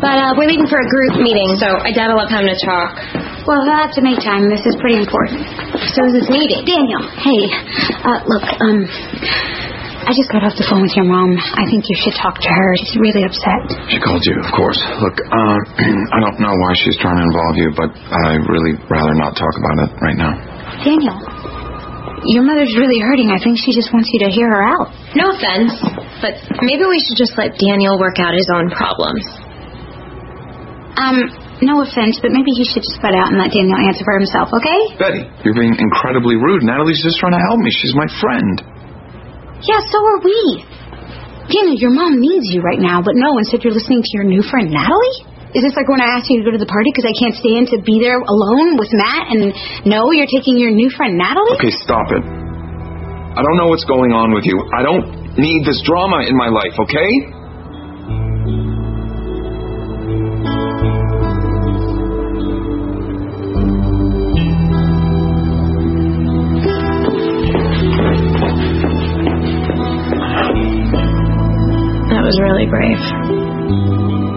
But we're leaving for a group meeting, so I doubt I'll have time to talk. Well, we'll have to make time. This is pretty important. So is this meeting? Daniel, hey, look, I just got off the phone with your mom. I think you should talk to her. She's really upset. She called you, of course. Look, I don't know why she's trying to involve you, but I'd really rather not talk about it right now. Daniel, your mother's really hurting. I think she just wants you to hear her out. No offense, but maybe we should just let Daniel work out his own problems. No offense, but maybe he should just butt out and let Daniel answer for himself, okay? Betty, you're being incredibly rude. Natalie's just trying to help me. She's my friend. Yeah, so are we. Daniel, your mom needs you right now, but no, instead you're listening to your new friend, Natalie? Is this like when I asked you to go to the party because I can't stand to be there alone with Matt, and no, you're taking your new friend, Natalie? Okay, stop it. I don't know what's going on with you. I don't need this drama in my life, okay? That was really brave.